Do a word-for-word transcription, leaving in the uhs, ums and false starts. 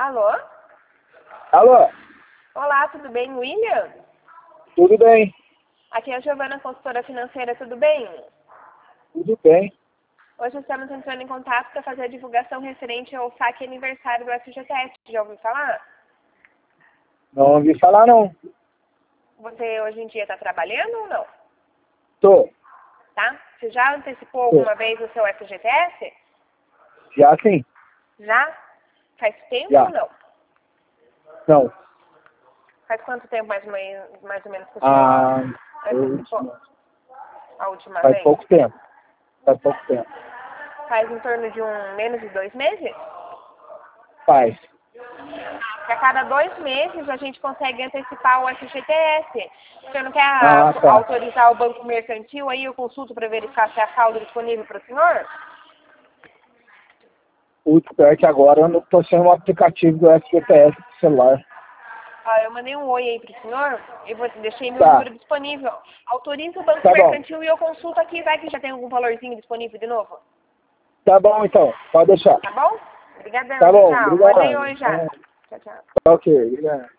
Alô? Alô? Olá, tudo bem, William? Tudo bem? Aqui é a Giovana, consultora financeira, tudo bem? Tudo bem. Hoje estamos entrando em contato para fazer a divulgação referente ao saque aniversário do F G T S. Já ouviu falar? Não ouvi falar, não. Você hoje em dia está trabalhando ou não? Tô. Tá? Você já antecipou alguma vez o seu F G T S? Já sim? Já? Faz tempo Já. ou não? Não. Faz quanto tempo mais ou menos, mais ou menos que o Ah, senhor eu- antecipou? A última faz vez? pouco tempo. Faz pouco tempo. Faz em torno de um menos de dois meses? Faz. Que a cada dois meses a gente consegue antecipar o F G T S. O senhor não quer Ah, a- tá. autorizar o banco mercantil, aí eu consulto para verificar se há saldo disponível para o senhor? O pior é que agora eu não tô sendo um aplicativo do F G T S pro celular. Ah, eu mandei um oi aí para o senhor e vou, deixei meu Tá. número disponível. Autoriza o banco Tá bom. mercantil e eu consulto aqui, vai que já tem algum valorzinho disponível de novo. Tá bom, então. Pode deixar. Tá bom? Obrigadão, Tá bom, tchau. obrigado. Mandei oi já. É. Tchau, tchau. Tá ok, obrigado.